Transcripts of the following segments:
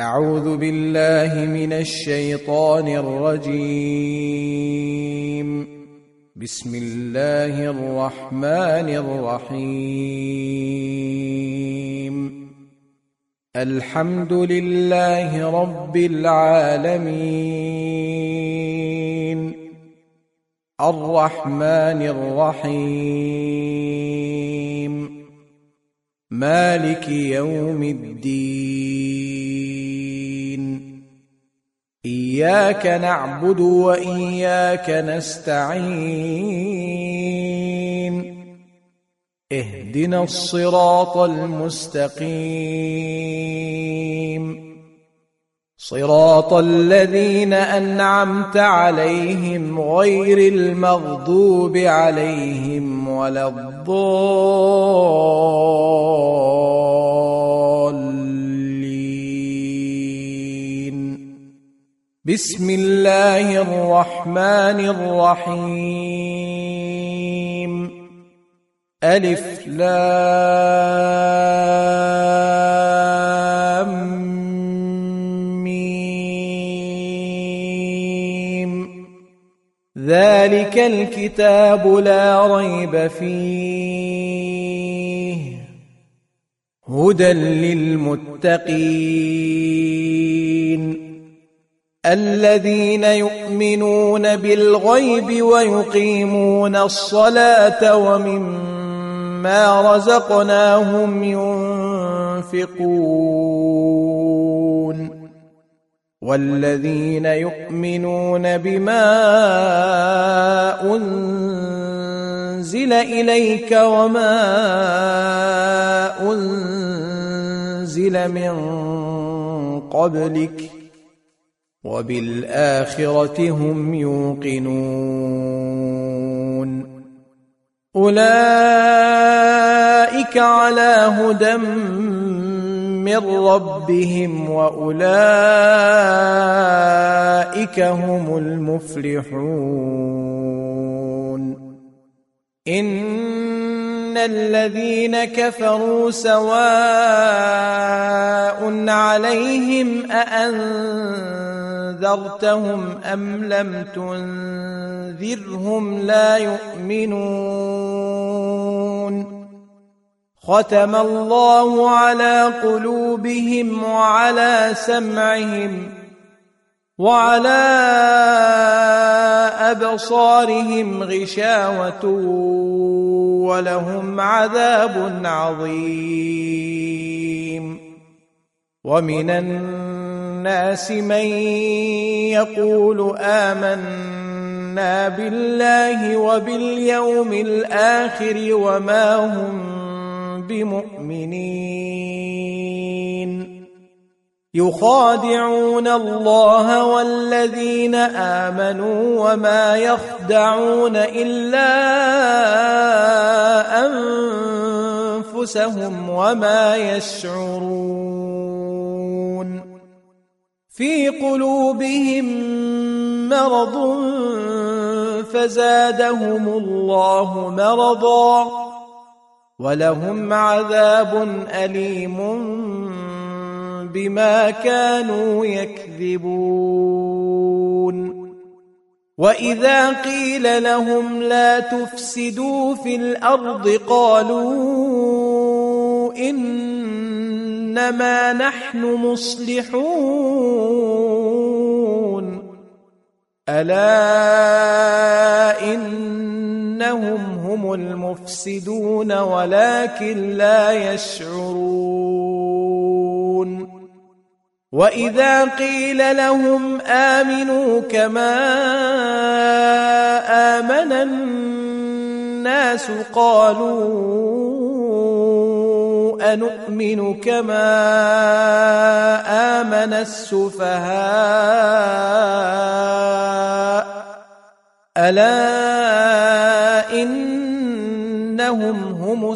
أعوذ بالله من الشيطان الرجيم. بسم الله الرحمن الرحيم. الحمد لله رب العالمين، الرحمن الرحيم، مالك يوم الدين. إياك نعبد وإياك نستعين. اهدنا الصراط المستقيم، صراط الذين أنعمت عليهم غير المغضوب عليهم ولا الضالين. بسم الله الرحمن الرحيم. ألف لام ميم. ذلك الكتاب لا ريب فيه، هدى للمتقين الذين يؤمنون بالغيب ويقيمون الصلاة ومما رزقناهم ينفقون، والذين يؤمنون بما أنزل إليك وما أنزل من قبلك وبالآخرة هم يوقنون. أولئك على هدى من ربهم وأولئك هم المفلحون. إن الذين كفروا سواء عليهم أأنذرتهم أم لم تنذرهم لا يؤمنون. ختم الله على قلوبهم وعلى سمعهم وعلى أبصارهم غشاوة ولهم عذاب عظيم. ومن الناس من يقول آمنا بالله وباليوم الآخر وما هم بمؤمنين، يخادعون الله والذين آمنوا وما يخدعون إلا أنفسهم وما يشعرون. في قلوبهم مرض فزادهم الله مرضا ولهم عذاب أليم بما كانوا يكذبون. وإذا قيل لهم لا تفسدوا في الأرض قالوا إنما نحن مصلحون. ألا إنهم هم المفسدون ولكن لا يشعرون. وإذا قيل لهم آمنوا كما آمن الناس قالوا أنؤمن كما آمن السفهاء. ألا إنهم هم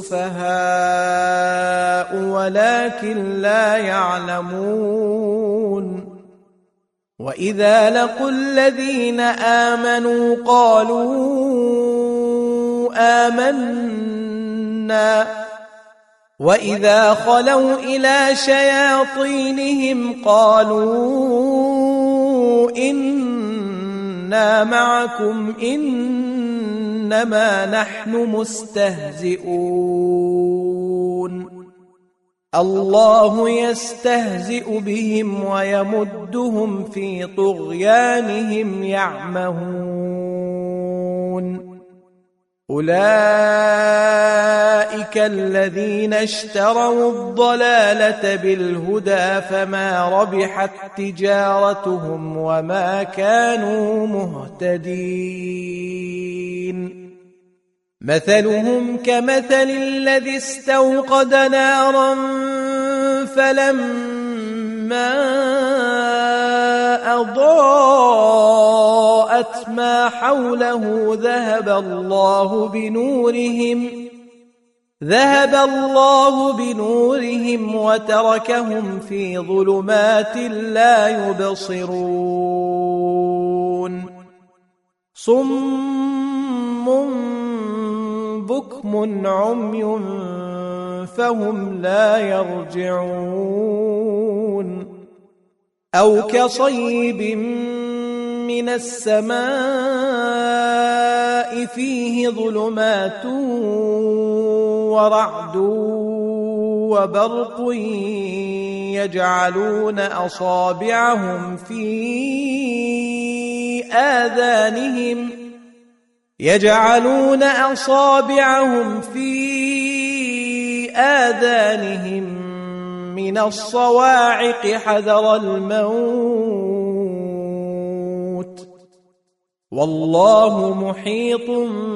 السفهاء ولكن لا يعلمون. وإذا لقوا الذين آمنوا قالوا آمنا وإذا خلوا إلى شياطينهم قالوا إنا معكم إنما نحن مستهزئون الله يستهزئ بهم ويمدهم في طغيانهم يعمهون أولئك الذين اشتروا الضلالة بالهدى فما ربحت تجارتهم وما كانوا مهتدين مثلهم كمثل الذي استوقد نارا فلما أضاءت ما حوله ذهب الله بنورهم وتركهم في ظلمات لا يبصرون صم بكم عمي فهم لا يرجعون أو كصيب من السماء فيه ظلمات ورعد وبرق يجعلون أصابعهم في آذانهم من الصواعق حذر الموت والله محيط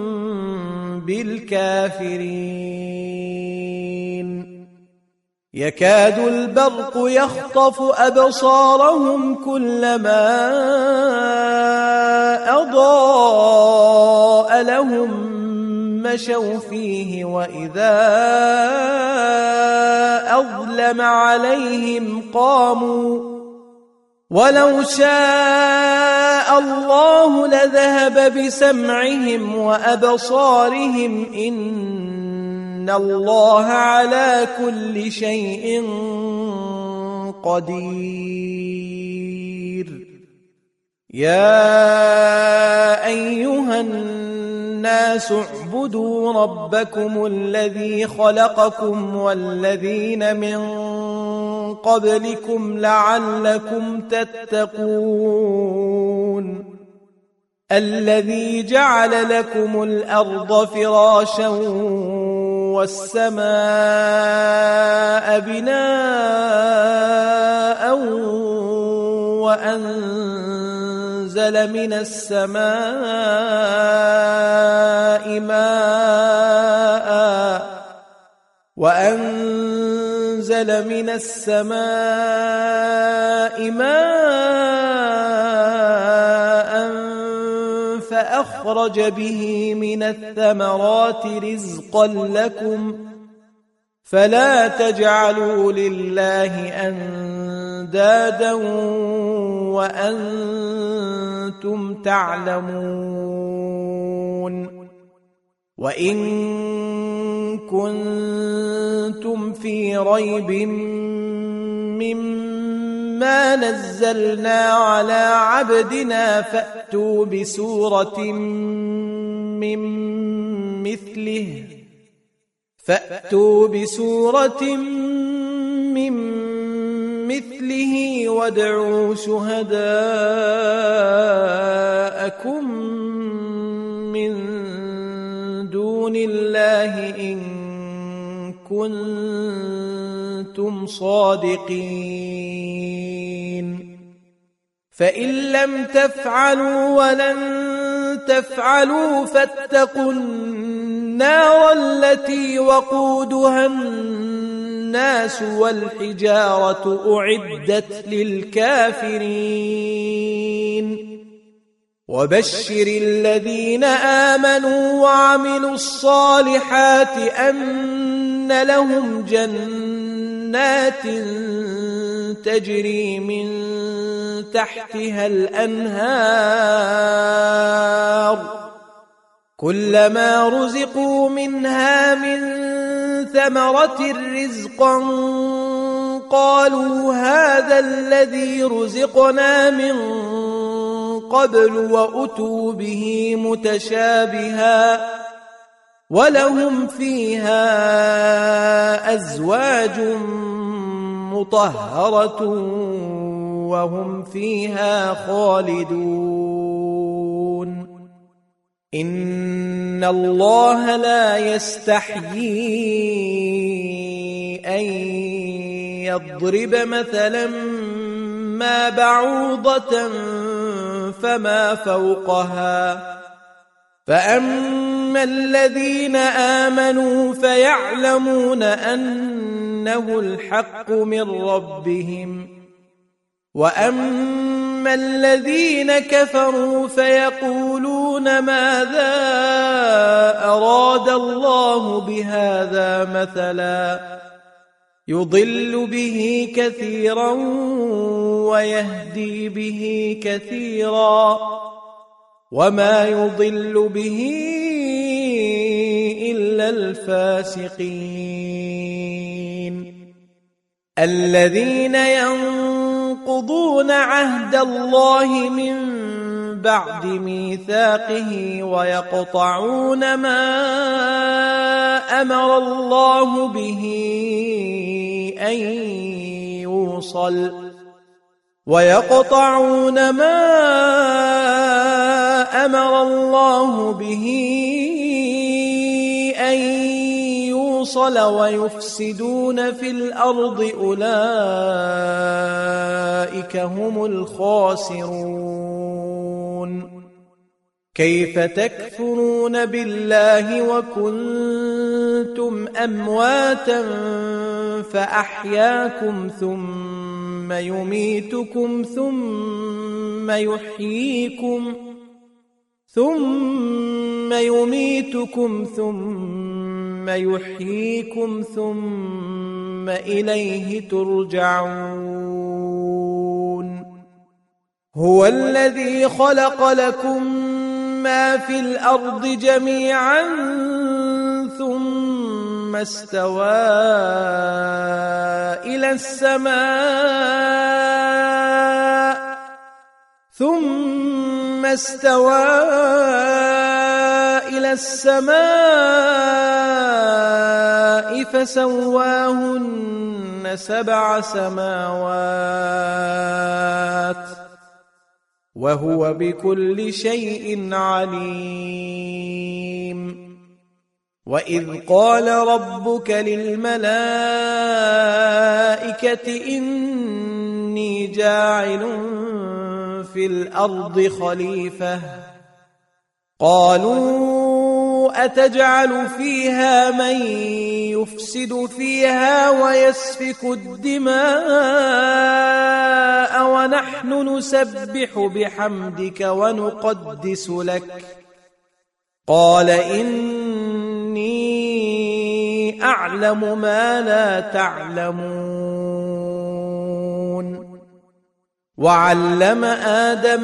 بالكافرين يكاد البرق يخطف أبصارهم كلما أضاء لهم مشوا فيه وإذا أظلم عليهم قاموا ولو شاء الله لذهب بسمعهم وأبصارهم إن الله على كل شيء قدير يا أيها الناس اعبدوا ربكم الذي خلقكم والذين من قبلكم لعلكم تتقون الذي جعل لكم الأرض فراشا والسماء بناء وأنزل من السماء ماء فأخرج به من الثمرات رزقا لكم فلا تجعلوا لله أندادا وأنتم تعلمون وإن كنتم في ريب مما نزلنا على عبدنا فأتوا بسورة من مثله وادعوا شهداءكم من دون الله إن كنتم صادقين فإن لم تفعلوا ولن تفعلوا فاتقوا النار التي وقودها الناس والحجارة أعدت للكافرين وبشر الذين آمنوا وعملوا الصالحات أن لهم جنات تجري من تحتها الأنهار كلما رزقوا منها من ثمرة رزقا قالوا هذا الذي رزقنا من قبل وأتوا به متشابها ولهم فيها أزواج مطهرة وهم فيها خالدون إن الله لا يستحيي أن يضرب مثلا ما بعوضة فما فوقها فأما الذين آمنوا فيعلمون أنه الحق من ربهم وأما الذين كفروا فيقولون ماذا أراد الله بهذا مثلا يضل به كثيرا ويهدي به كثيرا وما يضل به إلا الفاسقين الذين ينقضون عهد الله من بعد ميثاقه ويقطعون ما أمر الله به أن يوصل ويقطعون ما أمر الله به أن يوصل ويفسدون في الأرض أولئك هم الخاسرون كيف تكفرون بالله وكنتم أمواتا فأحياكم ثم يميتكم ثم يحييكم ثم إليه ترجعون هو الذي خلق لكم ما في الأرض جميعا ثم استوى إلى السماء فسواهن 7 سماوات وهو بكل شيء عليم وإذ قال ربك للملائكة إني جاعل في الأرض خليفة قالوا أتجعل فيها من يفسد فيها ويسفك الدماء ونحن نسبح بحمدك ونقدس لك قال إني أعلم ما لا تعلمون وعلم آدم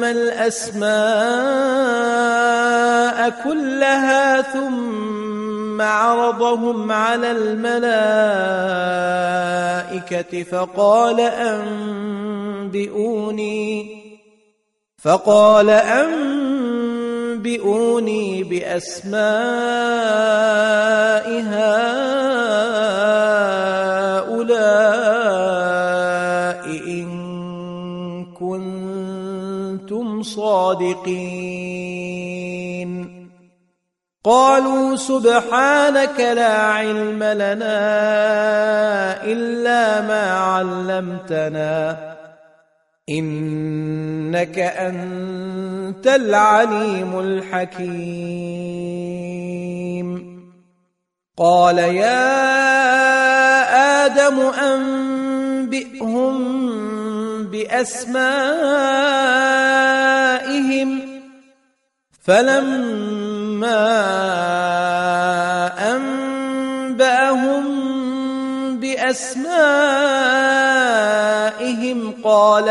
الأسماء كلها ثم عرضهم على الملائكة فقال أنبئوني بأسماء هؤلاء إن كنتم صادقين قالوا سبحانك لا علم لنا إلا ما علمتنا إنك أنت العليم الحكيم قال يا آدم أنبئهم بأسمائهم فلما أنبأهم بأسمائهم قال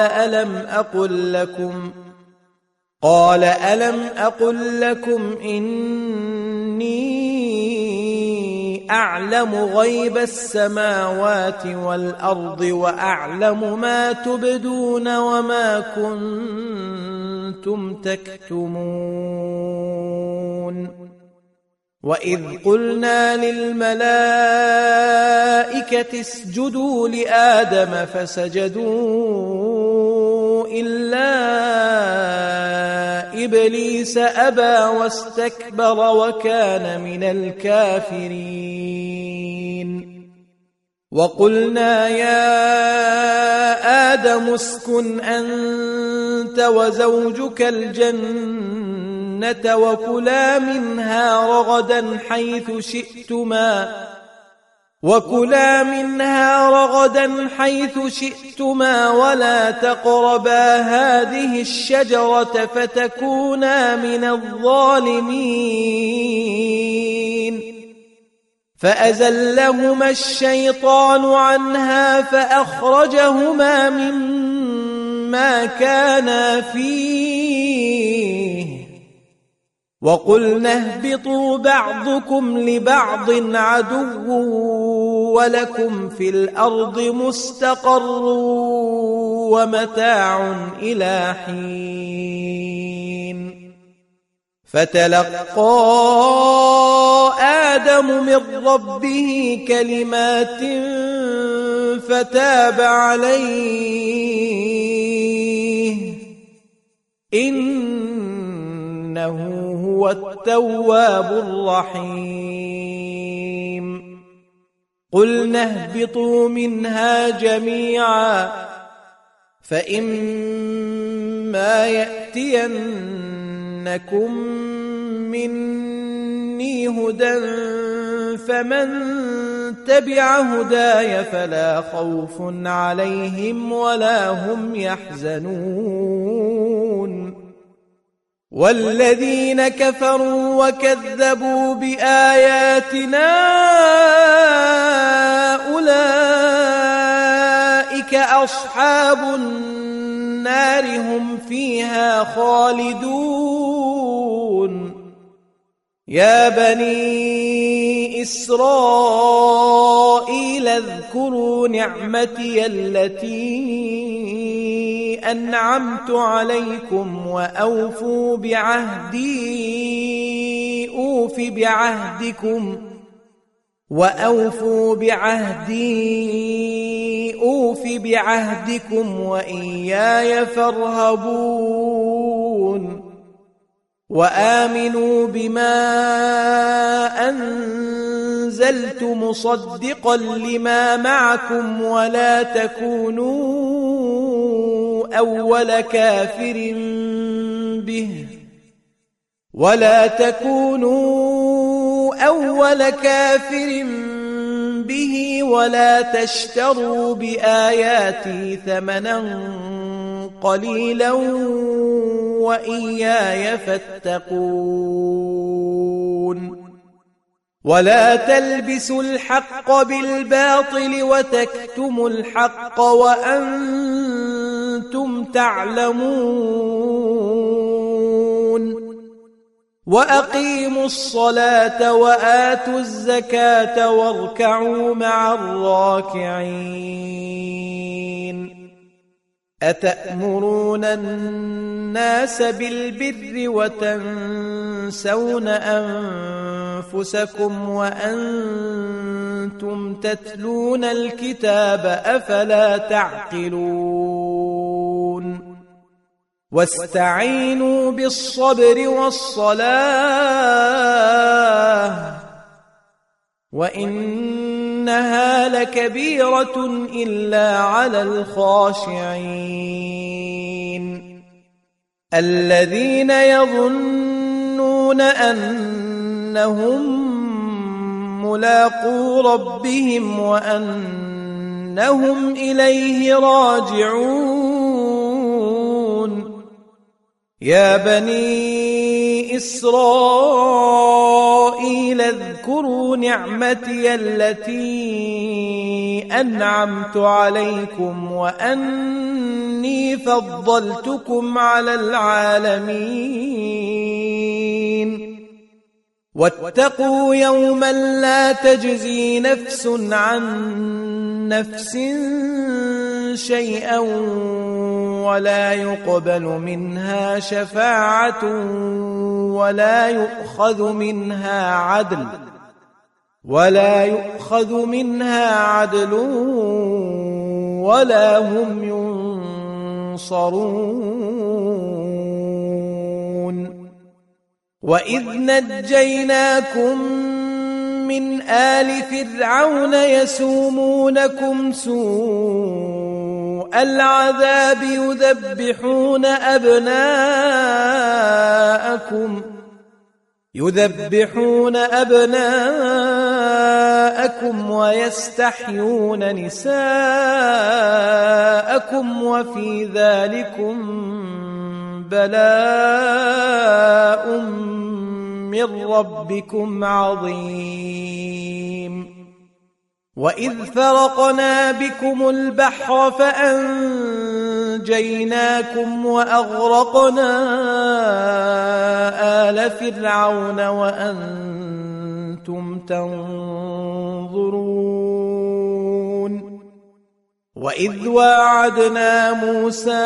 ألم أقل لكم إني أعلم غيب السماوات والأرض وأعلم ما تبدون وما كنتم تكتمون وإذ قلنا للملائكة اسجدوا لآدم فسجدوا إلا إبليس أبى واستكبر وكان من الكافرين وقلنا يا آدم اسكن أنت وزوجك الجنة وكلا منها رغدا حيث شئتما ولا تقربا هذه الشجرة فتكونا من الظالمين فأزلهما الشيطان عنها فأخرجهما مما كانا فيه وقلنا اهبطوا بعضكم لبعض عدو ولكم في الأرض مستقر ومتاع إلى حين فتلقى آدم من ربه كلمات فتاب عليه إنه هو التواب الرحيم قلنا اهبطوا منها جميعا فإما يأتينكم مني هدى فمن تبع هداي فلا خوف عليهم ولا هم يحزنون والذين كفروا وكذبوا بآياتنا أولئك أصحاب النار هم فيها خالدون يا بني إسرائيل اذكروا نعمتي التي أنعمت عليكم وأوفوا بعهدي أوف بعهدكم وإياي فارهبون وآمنوا بما أنزلت مصدقا لما معكم ولا تكونوا أول كافر به ولا تشتروا بآياتي ثمنا قليلا وإياي فاتقون ولا تلبسوا الحق بالباطل وتكتموا الحق وأنتم تعلمون وأقيموا الصلاة وآتوا الزكاة واركعوا مع الراكعين أتأمرون الناس بالبر وتنسون أنفسكم وأنتم تتلون الكتاب أفلا تعقلون واستعينوا بالصبر والصلاة وإنها لكبيرة إلا على الخاشعين الذين يظنون أنهم ملاقو ربهم وأنهم إليه راجعون يا بني إسرائيل اذكروا نعمتي التي أنعمت عليكم وأني فضلتكم على العالمين واتقوا يوما لا تجزي نفس عن نفس شيئا ولا يقبل منها شفاعة ولا يؤخذ منها عدل ولا هم ينصرون. وإذ نجيناكم من آل فرعون يسومونكم سوء العذاب يذبحون أبناءكم ويستحيون نساءكم وفي ذلكم بلاء من ربكم عظيم. وإذ فرقنا بكم البحر فأنجيناكم وأغرقنا آل فرعون وأنتم تنظرون. وإذ واعدنا موسى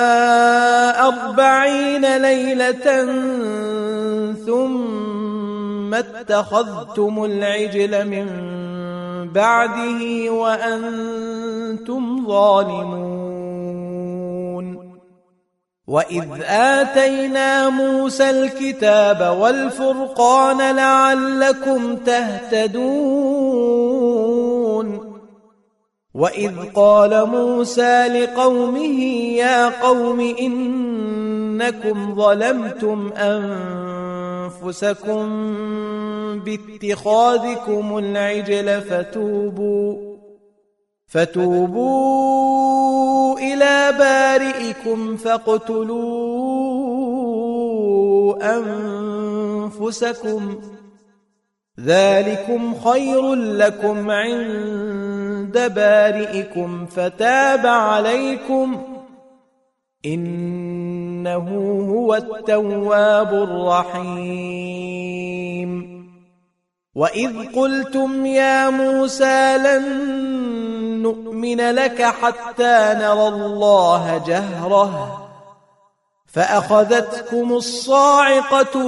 40 ليلة ثم اتخذتم العجل من بعده وأنتم ظالمون. وإذ آتينا موسى الكتاب والفرقان لعلكم تهتدون. وإذ قال موسى لقومه يا قوم إنكم ظلمتم أنفسكم باتخاذكم العجل فتوبوا إلى بارئكم فاقتلوا أنفسكم ذلكم خير لكم عند بارئكم فتاب عليكم إنه هو التواب الرحيم. وإذ قلتم يا موسى لن نؤمن لك حتى نرى الله جهرة فأخذتكم الصاعقة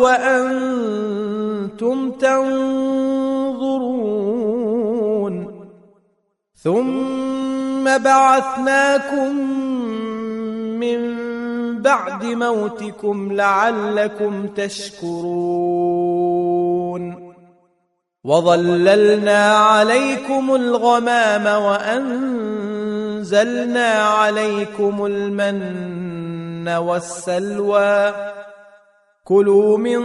وأنتم تنظرون. ثم بعثناكم من بعد موتكم لعلكم تشكرون. وظللنا عليكم الغمام وأنزلنا عليكم المن والسلوى كلوا من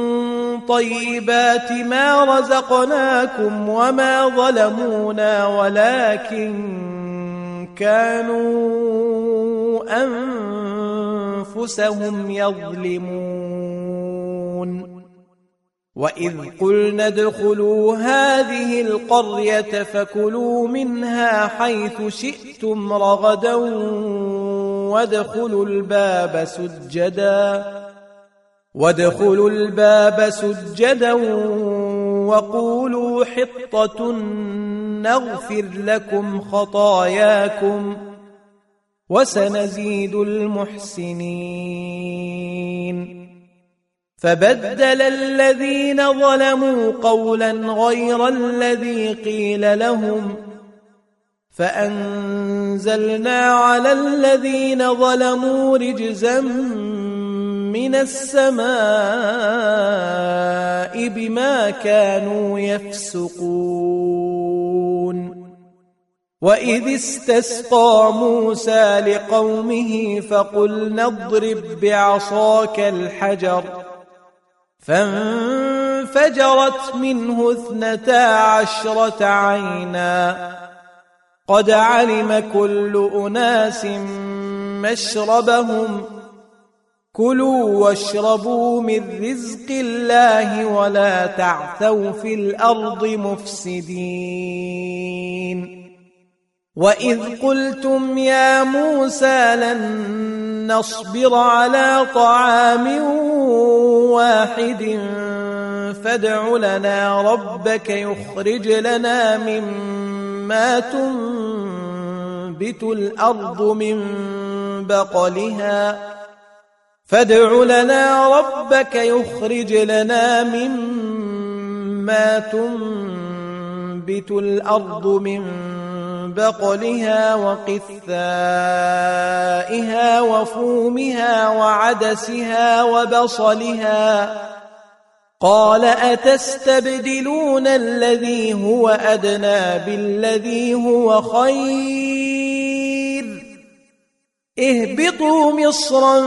طيبات ما رزقناكم وما ظلمونا ولكن كانوا أنفسهم يظلمون. وإذ قلنا ادخلوا هذه القرية فكلوا منها حيث شئتم رغدا وادخلوا الباب سجدا وقولوا حطة نغفر لكم خطاياكم وسنزيد المحسنين. فبدل الذين ظلموا قولا غير الذي قيل لهم فأنزلنا على الذين ظلموا رجزا من السماء بما كانوا يفسقون. وإذ استسقى موسى لقومه فقلنا اضرب بعصاك الحجر فانفجرت منه 12 عينا قد علم كل أناس مشربهم كلوا واشربوا من رزق الله ولا تعثوا في الأرض مفسدين. وإذ قلتم يا موسى لن نصبر على طعام واحد فادع لنا ربك يخرج لنا مما تنبت الأرض من بقلها وقثائها وفومها وعدسها وبصلها قال أتستبدلون الذي هو أدنى بالذي هو خير اهبطوا مصرا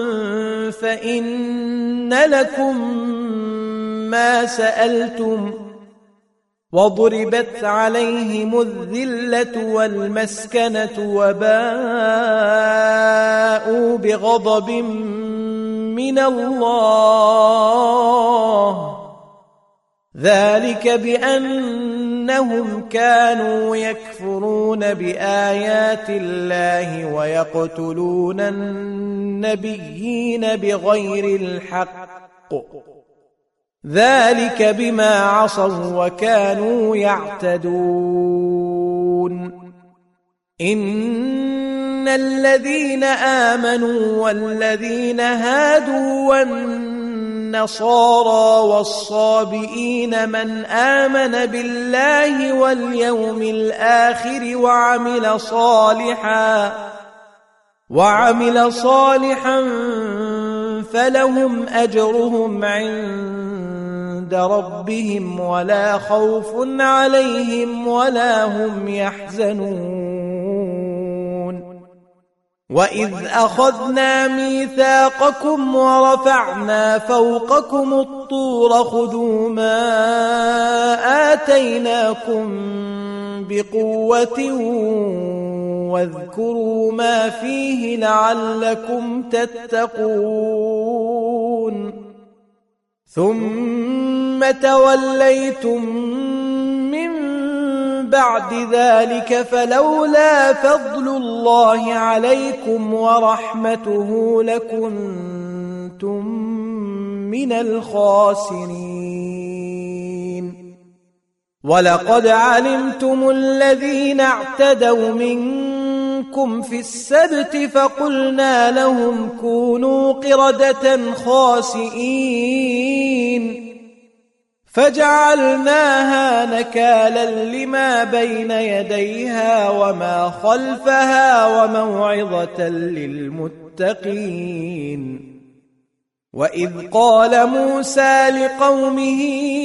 فإن لكم ما سألتم وضربت عليهم الذلة والمسكنة وباءوا بغضب من الله ذلك بأنهم كانوا يكفرون بآيات الله ويقتلون النبيين بغير الحق ذلك بما عصوا وكانوا يعتدون إن الذين آمنوا والذين هادوا والنصارى والصابئين من آمن بالله واليوم الآخر وعمل صالحا فلهم أجرهم عند ربهم ولا خوف عليهم ولا هم يحزنون وإذ أخذنا ميثاقكم ورفعنا فوقكم الطور خذوا ما آتيناكم بقوة واذكروا ما فيه لعلكم تتقون ثم توليتم من بعد ذلك فلولا فضل الله عليكم ورحمته لكنتم من الخاسرين ولقد علمتم الذين اعتدوا منكم في السبت فقلنا لهم كونوا قردة خاسئين فجعلناها نكالا لما بين يديها وما خلفها وموعظة للمتقين وإذ قال موسى لقومه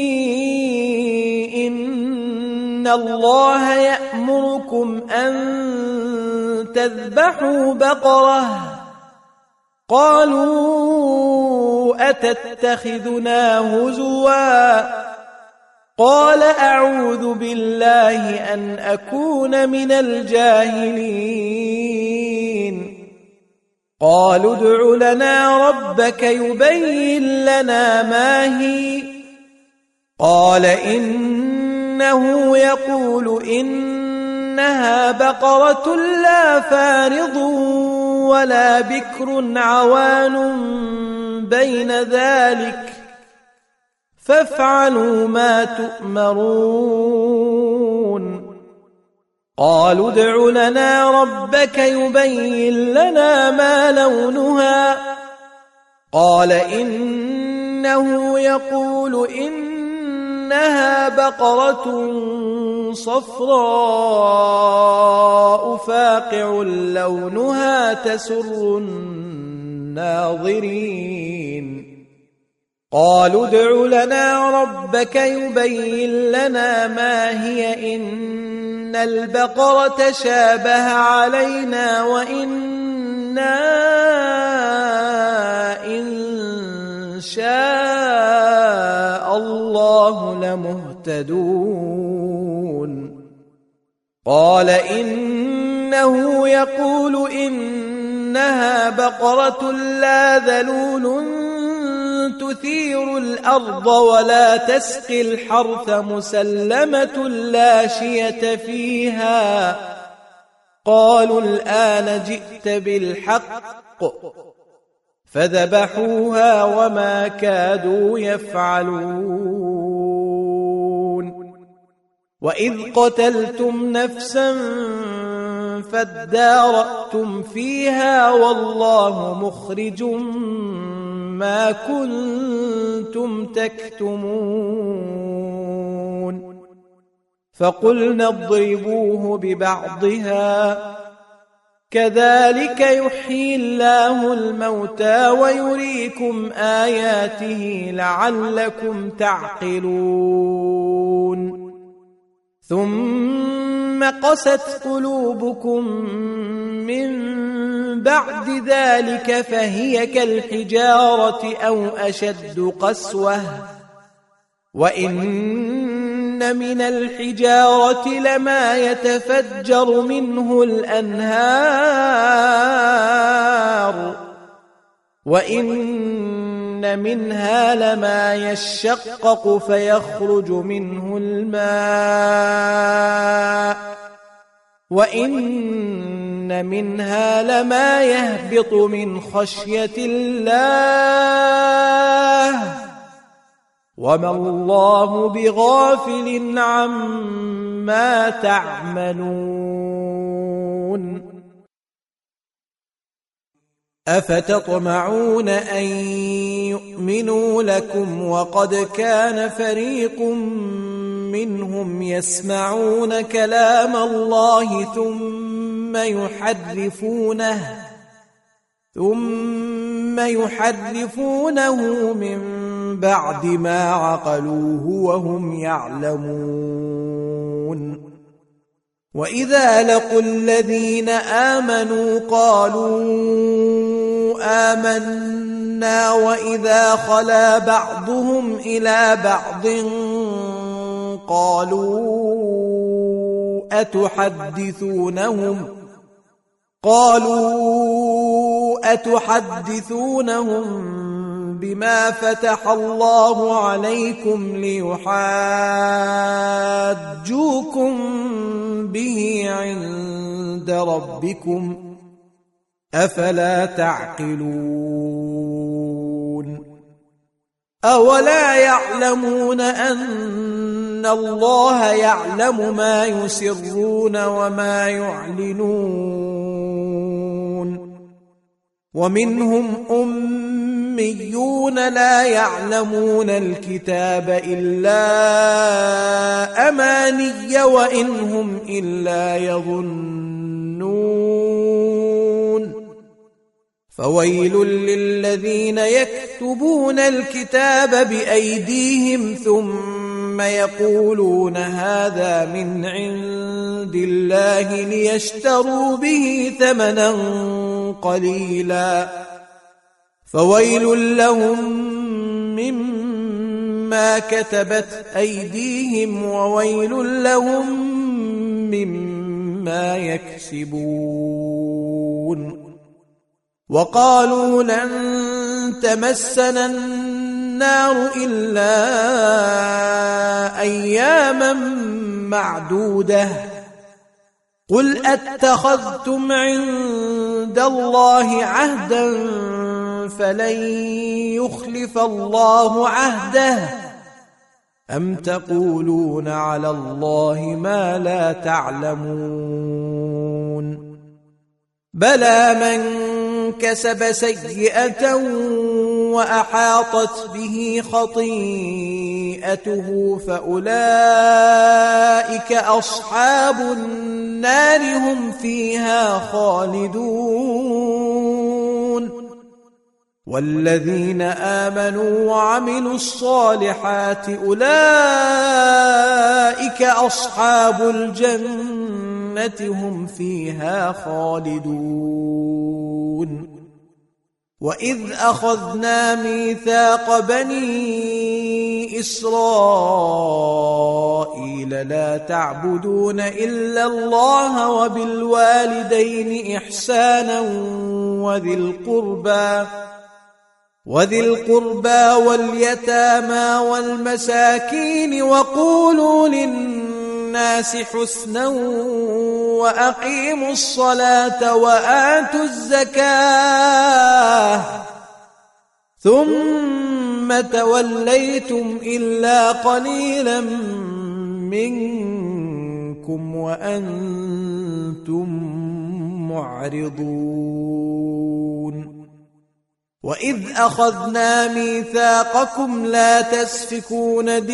إن الله يأمركم أن تذبحوا بقرة قالوا أتتخذنا هزوا قال أعوذ بالله أن أكون من الجاهلين قالوا ادع لنا ربك يبين لنا ما هي قال إنه يقول إنها بقرة لا فارض ولا بكر عوان بين ذلك فافعلوا ما تؤمرون قالوا ادع لنا ربك يبين لنا ما لونها قال إنه يقول إنها بقرة صفراء فاقع لونها تسر الناظرين قالوا ادع لنا ربك يبين لنا ما هي إن البقرة شابه علينا وإنا إن شاء الله لمهتدون قال إنه يقول إنها بقرة لا ذلول تثير الأرض ولا تسقي الحرث مسلمة لا شية فيها قالوا الآن جئت بالحق فذبحوها وما كادوا يفعلون. وإذ قتلتم نفسا فادارأتم فيها والله مخرج ما كنتم تكتمون. فقلنا اضربوه ببعضها كذلك يحيي الله الموتى ويريكم آياته لعلكم تعقلون. ثم قست قلوبكم من بعد ذلك فهي كالحجارة أو أشد قسوة وإن من الحجارة لما يتفجر منه الأنهار وإن منها لما يشقق فيخرج منه الماء وإن منها لما يهبط من خشية الله وما الله بغافل عما تعملون. أفتطمعون أن يؤمنوا لكم وقد كان فريق منهم يسمعون كلام الله ثم يحرفونه من بعد ما عقلوه وهم يعلمون. وإذا لقوا الذين آمنوا قالوا آمنا وإذا خلا بعضهم إلى بعض قالوا أتحدثونهم بما فتح الله عليكم ليحاجوكم به عند ربكم أفلا تعقلون. أولا يعلمون أن الله يعلم ما يسرون وما يعلنون. ومنهم أميون لا يعلمون الكتاب إلا أماني وإن هم إلا يظنون. فويل للذين يكتبون الكتاب بأيديهم ثم يقولون هذا من عند الله ليشتروا به ثمنا قليلا فويل لهم مما كتبت أيديهم وويل لهم مما يكسبون. وقالوا لن تمسنا النار إلا أياما معدودة قل أتخذتم عند الله عهدا فلن يخلف الله عهده أم تقولون على الله ما لا تعلمون. بلى من كسب سيئة وأحاطت به خطيئته فأولئك أصحاب النار هم فيها خالدون. والذين آمنوا وعملوا الصالحات أولئك أصحاب الجنة هم فيها خالدون. وإذ أخذنا ميثاق بني إسرائيل لا تعبدون إلا الله وبالوالدين إحسانا وذي القربى واليتامى والمساكين وقولوا للناس حسنا وأقيموا الصلاة وآتوا الزكاة ثم توليتم إلا قليلا منكم وأنتم معرضون وإذ أخذنا ميثاقكم لا تسفكون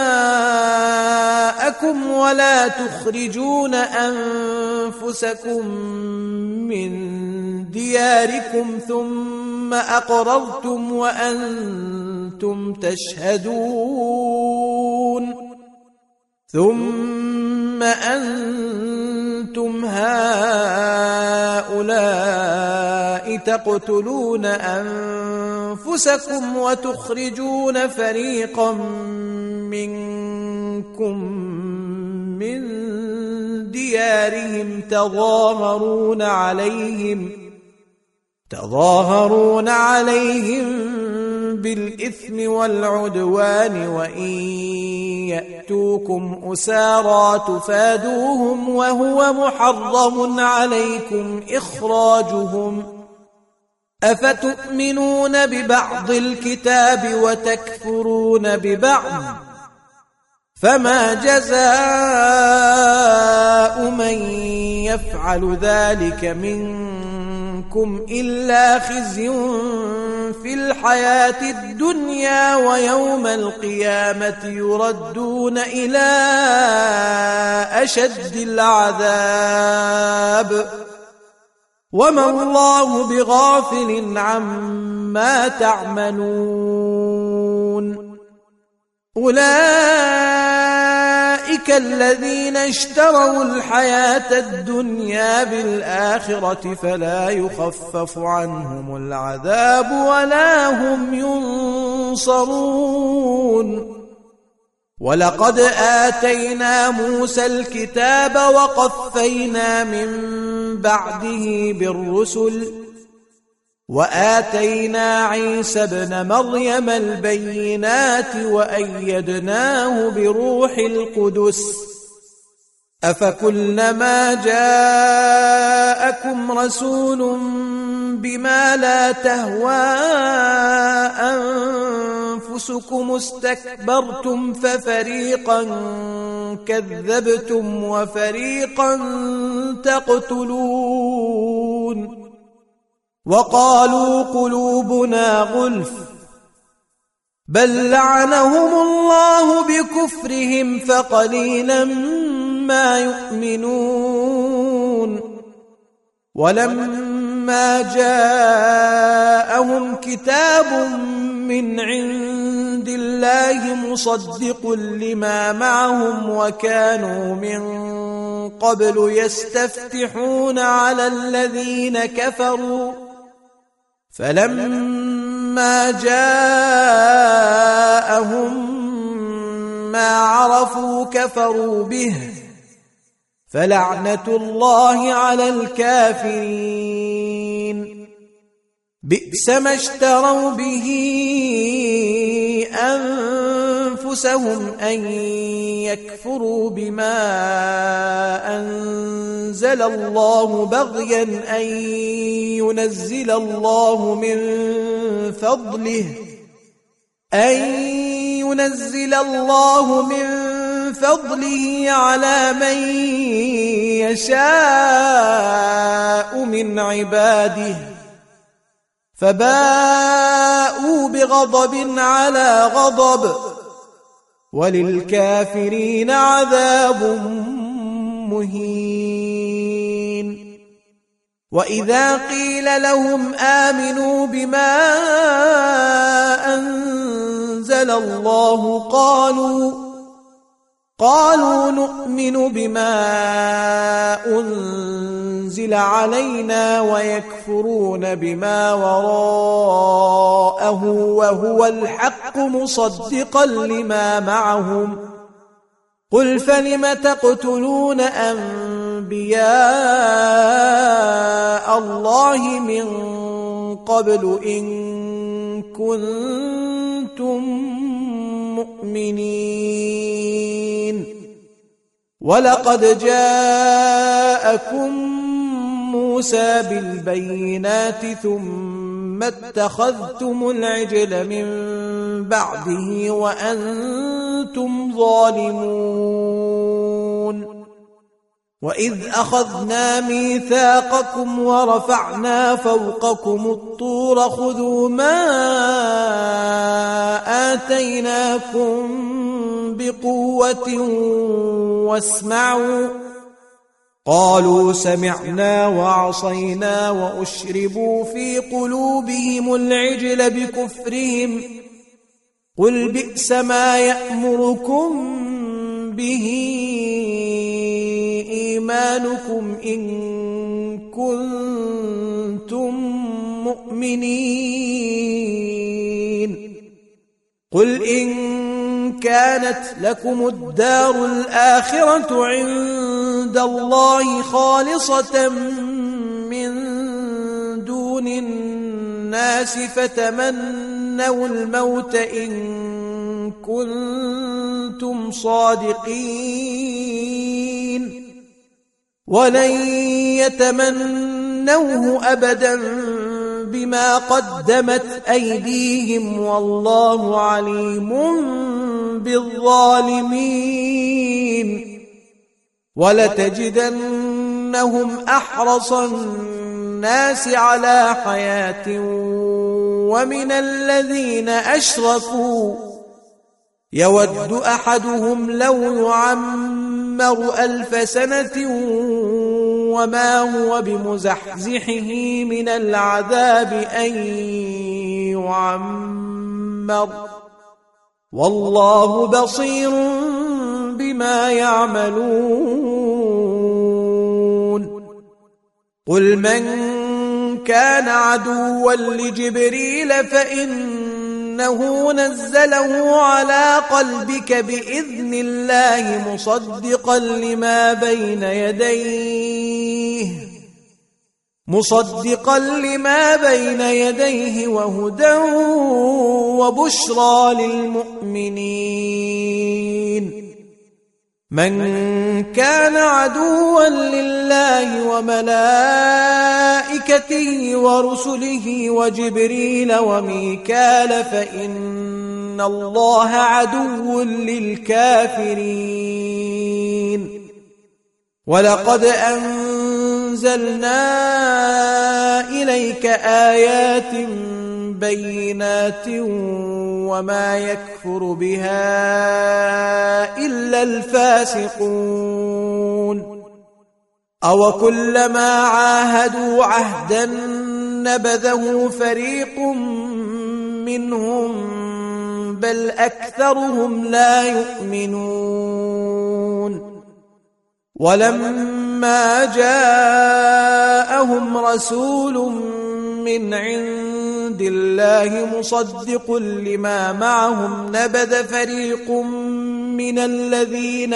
دماءكم ولا تخرجون أنفسكم من دياركم ثم أقررتم وأنتم تشهدون ثم أنتم هؤلاء تقتلون أنفسكم وتخرجون فريقا منكم من ديارهم تظاهرون عليهم بالإثم والعدوان وإن يأتوكم أسارى تفادوهم وهو محرم عليكم إخراجهم أفتؤمنون ببعض الكتاب وتكفرون ببعض فما جزاء من يفعل ذلك منكم إلا خزي في الحياة الدنيا ويوم القيامة يردون إلى أشد العذاب وما الله بغافل عما تعملون أولئك الذين اشتروا الحياة الدنيا بالآخرة فلا يخفف عنهم العذاب ولا هم ينصرون ولقد آتينا موسى الكتاب وقفينا من بعده بالرسل وآتينا عيسى ابن مريم البينات وأيدناه بروح القدس أفكلما جاءكم رسول بما لا تهوى أنفسكم استكبرتم ففريقا كذبتم وفريقا تقتلون وقالوا قلوبنا غلف بل لعنهم الله بكفرهم فقليلا ما يؤمنون ولما جاءهم كتاب من عند الله مصدق لما معهم وكانوا من قبل يستفتحون على الذين كفروا فلما جاءهم ما عرفوا كفروا به فلعنة الله على الكافرين بئس ما اشتروا به أنفسهم أن يكفروا بما أنزل الله بغيا أن ينزل الله من فضله على من يشاء من عباده فباءوا بغضب على غضب وللكافرين عذاب مهين وإذا قيل لهم آمنوا بما أنزل الله قالوا نؤمن بما أنزل علينا ويكفرون بما وراءه وهو الحق مصدقا لما معهم قل فلم تقتلون أنبياء الله من قبل إن كنتم مؤمنين ولقد جاءكم موسى بالبينات ثم ثم اتخذتم العجل من بعده وأنتم ظالمون وإذ أخذنا ميثاقكم ورفعنا فوقكم الطور خذوا ما آتيناكم بقوة واسمعوا قالوا سمعنا وعصينا وأشربوا في قلوبهم العجل بكفرهم قل بئس ما يأمركم به إيمانكم إن كنتم مؤمنين قل إن كانت لكم الدار الآخرة عند الله خالصة من دون الناس فتمنوا الموت إن كنتم صادقين ولن يتمنوه أبدا بما قدمت أيديهم والله عليم بالظالمين ولتجدنهم أحرص الناس على حياة ومن الذين أشركوا يود أحدهم لو يعمر 1000 سنة وما هو بمزحزحه من العذاب أن يعمر والله بصير بما يعملون قل من كان عدوا لجبريل فإنه نزله على قلبك بإذن الله مصدقا لما بين يديه وهدى وبشرى للمؤمنين من كان عدوا لله وملائكته ورسله وجبريل وميكال فإن الله عدو للكافرين ولقد أنزلنا إليك آيات بينات وما يكفر بها إلا الفاسقون أو كلما عاهدوا عهدا نبذه فريق منهم بل أكثرهم لا يؤمنون ولما جاءهم رسول من عند الله مصدق لما معهم نبذ فريق من الذين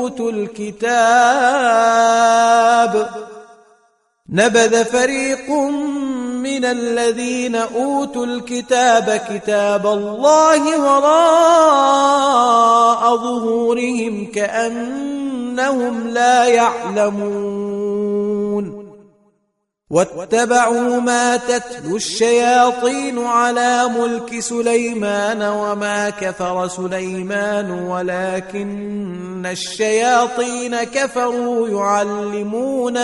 أوتوا الكتاب كتاب الله وراء ظهورهم كأنهم لا يعلمون واتبعوا ما تتلو الشياطين على ملك سليمان وما كفر سليمان ولكن الشياطين كفروا يعلمون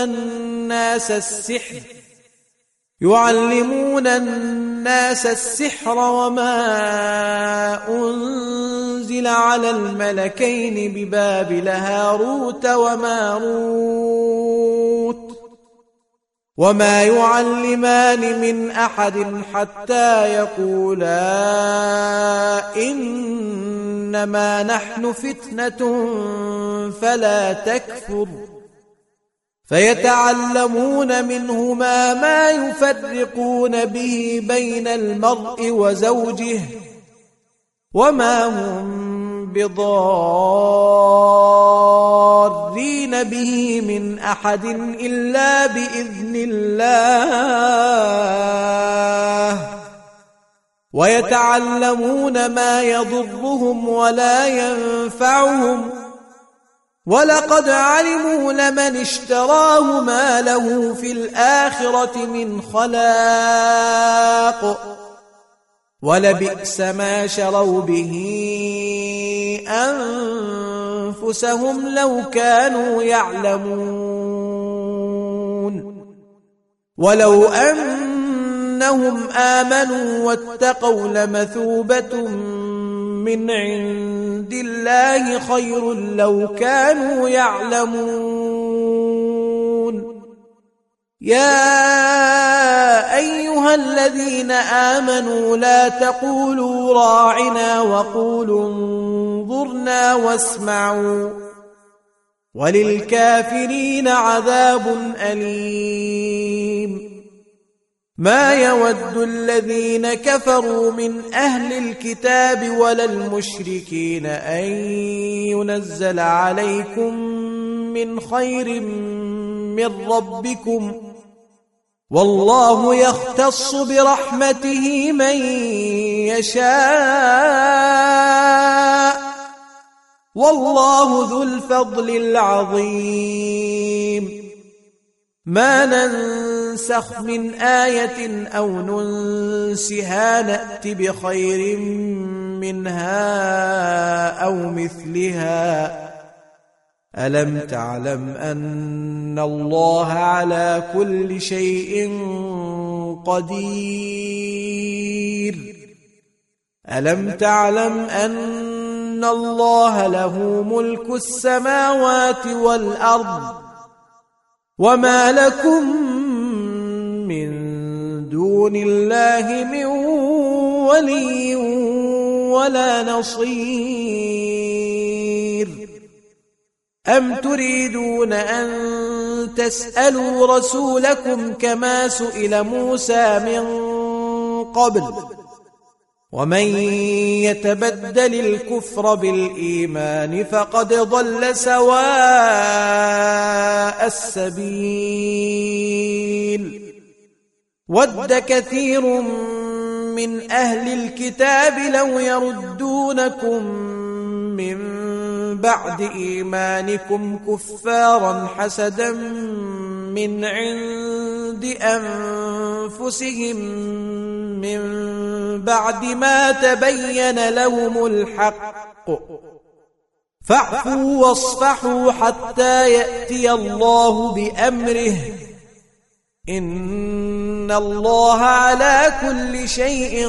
الناس السحر وما أنزل على الملكين ببابل هاروت وماروت وما يعلمان من أحد حتى يقولا إنما نحن فتنة فلا تكفر فيتعلمون منهما ما يفرقون به بين المرء وزوجه وما هم بضارين به من أحد إلا بإذن الله ويتعلمون ما يضرهم ولا ينفعهم ولقد علموا لمن اشتراه ما له في الآخرة من خلاق ولبئس ما شروا به أنفسهم لو كانوا يعلمون ولو أنهم آمنوا واتقوا لمثوبة من عند الله خير لو كانوا يعلمون يا أيها الذين آمنوا لا تقولوا راعنا وقولوا انظرنا واسمعوا وللكافرين عذاب أليم ما يود الذين كفروا من أهل الكتاب ولا المشركين أن ينزل عليكم من خير من ربكم والله يختص برحمته من يشاء والله ذو الفضل العظيم ما ننسخ من آية أو ننسها نأت بخير منها أو مثلها ألم تعلم أن الله على كل شيء قدير ألم تعلم أن الله له ملك السماوات والأرض وما لكم من دون الله من ولي ولا نصير أم تريدون أن تسألوا رسولكم كما سئل موسى من قبل ومن يتبدل الكفر بالإيمان فقد ضل سواء السبيل ود كثير من أهل الكتاب لو يردونكم من بعد إيمانكم كفارا حسدا من عند أنفسهم من بعد ما تبين لهم الحق فاعفوا واصفحوا حتى يأتي الله بأمره إن الله على كل شيء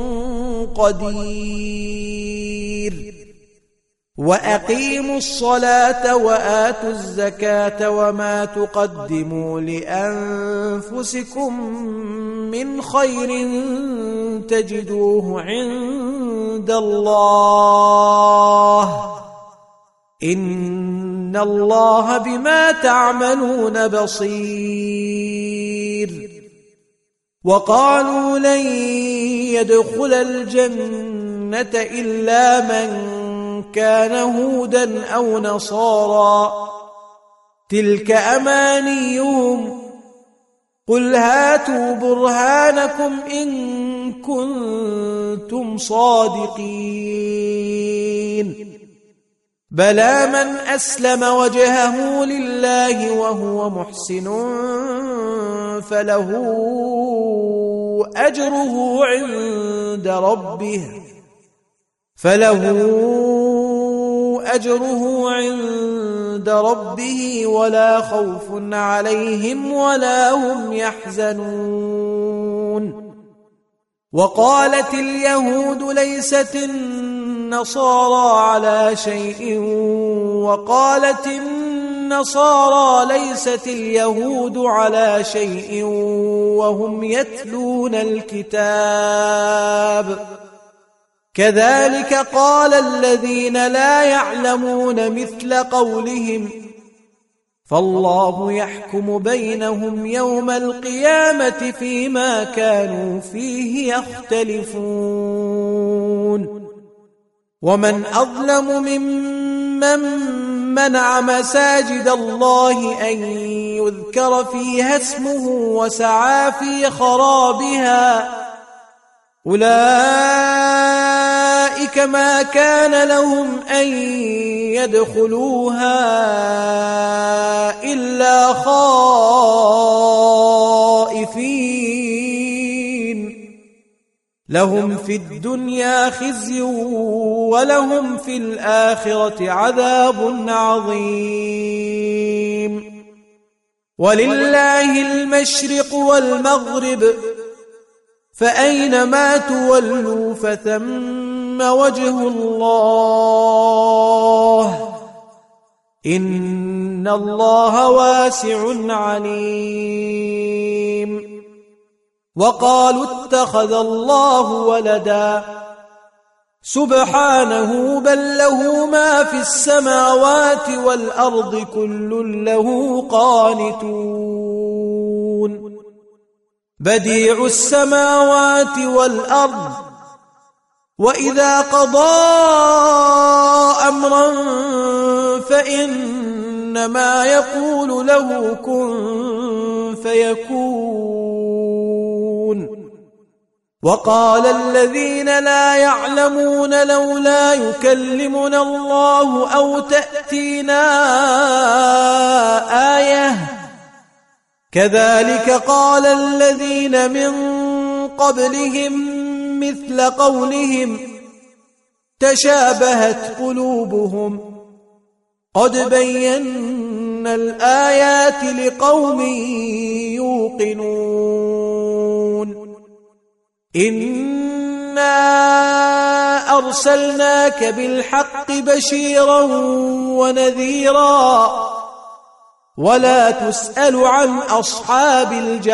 قدير وأقيموا الصلاة وآتوا الزكاة وما تقدموا لأنفسكم من خير تجدوه عند الله إن الله بما تعملون بصير وقالوا لن يدخل الجنة إلا من كان هودا أو نصارى تلك أمانيهم قل هاتوا برهانكم إن كنتم صادقين بلى من أسلم وجهه لله وهو محسن فله أجره عند ربه ولا خوف عليهم ولا هم يحزنون وقالت اليهود ليست النصارى على شيء وقالت النصارى ليست اليهود على شيء وهم يتلون الكتاب كذلك قال الذين لا يعلمون مثل قولهم فالله يحكم بينهم يوم القيامة فيما كانوا فيه يختلفون ومن أظلم ممن منع مساجد الله أن يذكر فيها اسمه وسعى في خرابها أولئك ما كان لهم أن يدخلوها إلا خائفين لهم في الدنيا خزي ولهم في الآخرة عذاب عظيم. ولله المشرق والمغرب فأينما تولوا فثم وجه الله إن الله واسع عليم. وقالوا اتخذ الله ولدا سبحانه بل له ما في السماوات والأرض كل له قانتون. بديع السماوات والأرض وإذا قضى أمرا فإنما يقول له كن فيكون. وقال الذين لا يعلمون لولا يكلمنا الله أو تأتينا آية كذلك قال الذين من قبلهم مثل قولهم تشابهت قلوبهم قد بينا الآيات لقوم يوقنون. إنا أرسلناك بالحق بشيرا ونذيرا ولا تسأل عن أصحاب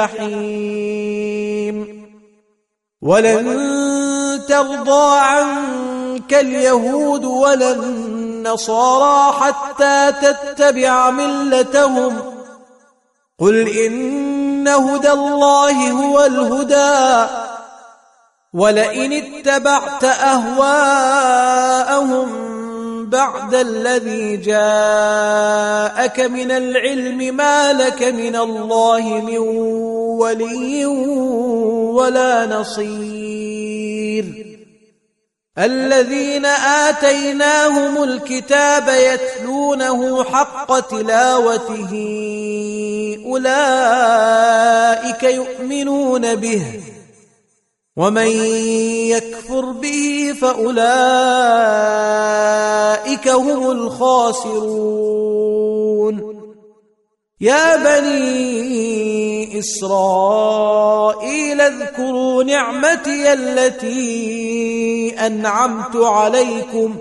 الجحيم. ولن ترضى عنك اليهود ولا النصارى حتى تتبع ملتهم قل إن هدى الله هو الهدى ولئن اتبعت أهواءهم بعد الذي جاءك من العلم ما لك من الله من ولي ولا نصير. الذين آتيناهم الكتاب يتلونه حق تلاوته أولئك يؤمنون به ومن يكفر به فأولئك هم الخاسرون. يا بني إسرائيل اذكروا نعمتي التي أنعمت عليكم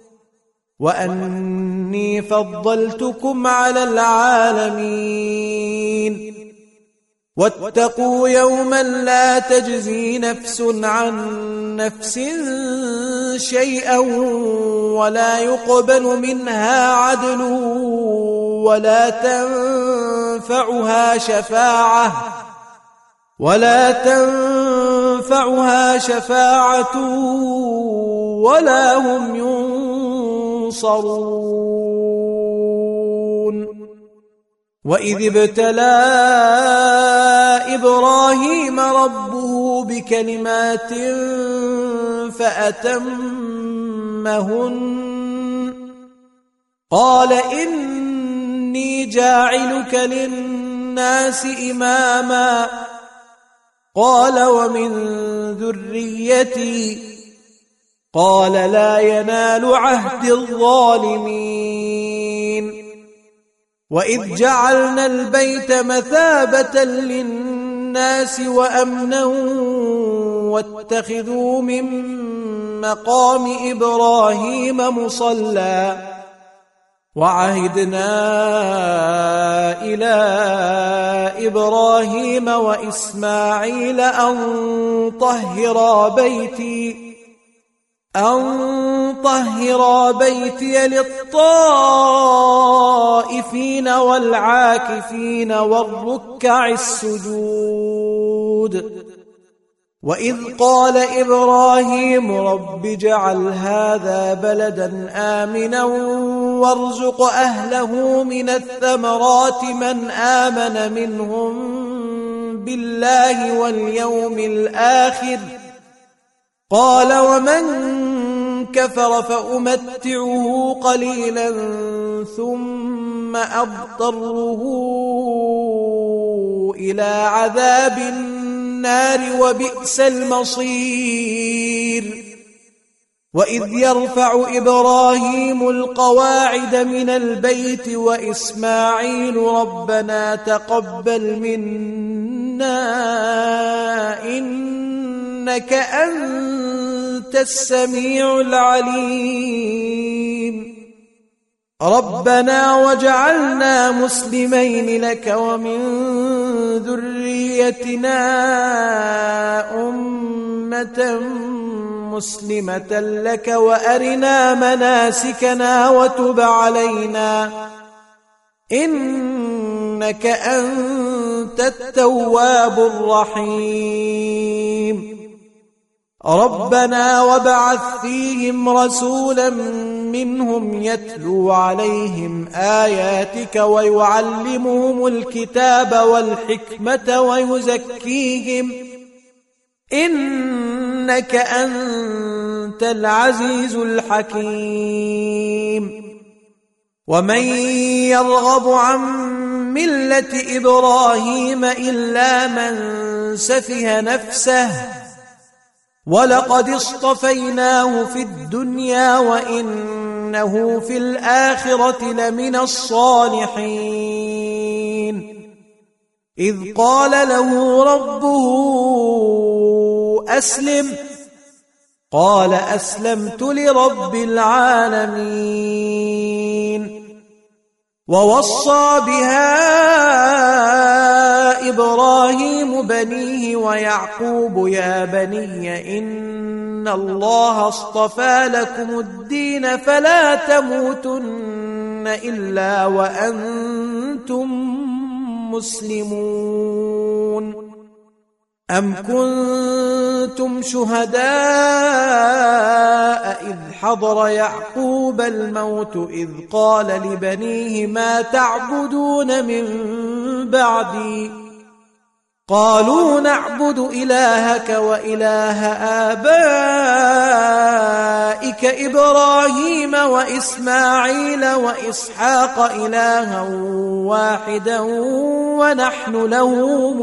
وأني فضلتكم على العالمين. واتقوا يوما لا تجزي نفس عن نفس شيئا ولا يقبل منها عدل ولا تنفعها شفاعة ولا هم ينصرون. وإذ ابتلى إبراهيم ربه بكلمات فأتمهن قال إني جاعلك للناس إماما قال ومن ذريتي قال لا ينال عهد الظالمين. وإذ جعلنا البيت مثابة للناس وأمنا واتخذوا من مقام إبراهيم مصلى وعهدنا إلى إبراهيم وإسماعيل أن طهرا بيتي للطائفين والعاكفين والركع السجود. وإذ قال إبراهيم رب اجعل هذا بلدا آمنا وارزق أهله من الثمرات من آمن منهم بالله واليوم الآخر قال ومن كفر فأمتعه قليلا ثم أضطره إلى عذاب النار النار وبئس المصير وإذ يرفع إبراهيم القواعد من البيت وإسماعيل ربنا تقبل منا إنك أنت السميع العليم ربنا واجعلنا مسلمين لك ومن ذريتنا أمة مسلمة لك وأرنا مناسكنا وتب علينا إنك أنت التواب الرحيم ربنا وابعث فيهم رسولا منهم يتلو عليهم آياتك ويعلمهم الكتاب والحكمة ويزكيهم إنك أنت العزيز الحكيم ومن يرغب عن ملة إبراهيم إلا من سفه نفسه ولقد اصطفيناه في الدنيا وإنه في الآخرة لمن الصالحين إذ قال له ربه أسلم قال أسلمت لرب العالمين ووصى بها إبراهيم بنيه ويعقوب يا بني إن الله اصطفى لكم الدين فلا تموتن إلا وأنتم مسلمون أم كنتم شهداء إذ حضر يعقوب الموت إذ قال لبنيه ما تعبدون من بعدي قالوا نعبد إلهك وإله آبائك إبراهيم وإسماعيل وإسحاق إلها واحدا ونحن له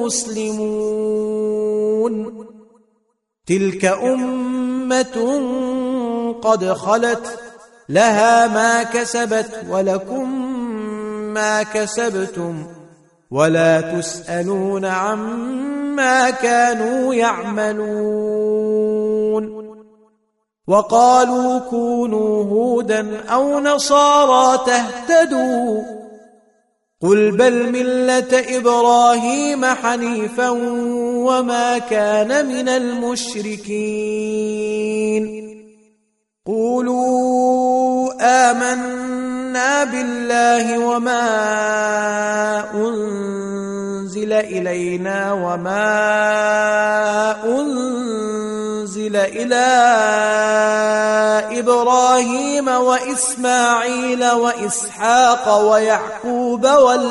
مسلمون تلك أمة قد خلت لها ما كسبت ولكم ما كسبتم ولا تسألون عما كانوا يعملون وقالوا كونوا هودا أو نصارى تهتدوا قل بل ملة إبراهيم حنيفا وما كان من المشركين قولوا آمنا بالله وما أنزل إلينا وما أنزل إلى إبراهيم وإسماعيل وإسحاق ويعقوب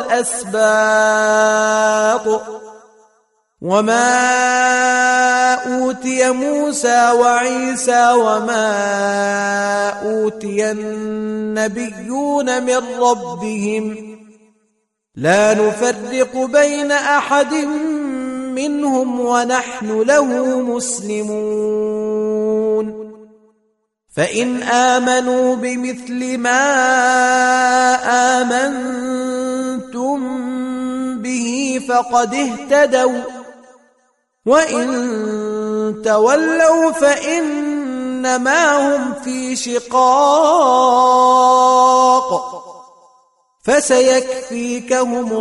والأسباط وما أوتي موسى وعيسى وما أوتي النبيون من ربهم لا نفرق بين أحد منهم ونحن له مسلمون فإن آمنوا بمثل ما آمنتم به فقد اهتدوا وإن تولوا فإنما هم في شقاق فسيكفيكهم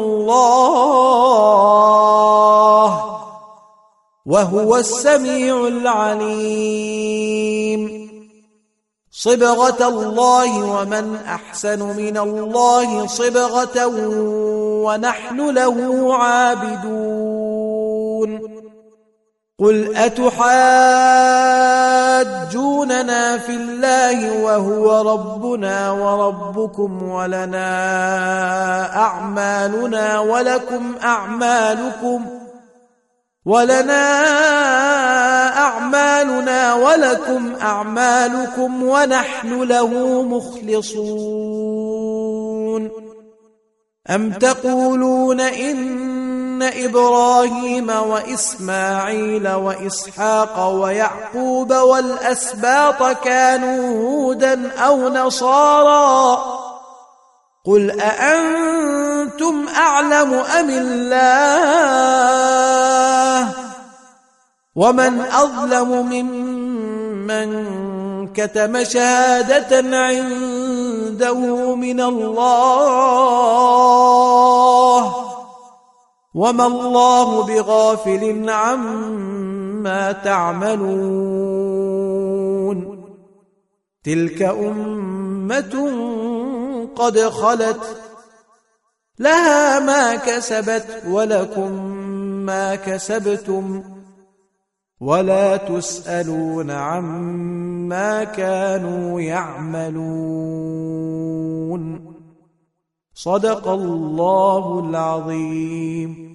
الله وهو السميع العليم صبغة الله ومن أحسن من الله صبغة ونحن له عابدون قل أتحاجوننا في الله وهو ربنا وربكم ولنا أعمالنا ولكم أعمالكم ونحن له مخلصون أم تقولون إن إبراهيم وإسماعيل وإسحاق ويعقوب والأسباط كانوا هودا أو نصارى قل أأنتم أعلم أم الله ومن أظلم ممن كتم شهادة عنده من الله وما الله بغافل عما تعملون تلك أمة قد خلت لها ما كسبت ولكم ما كسبتم ولا تسألون عما كانوا يعملون صدق الله العظيم.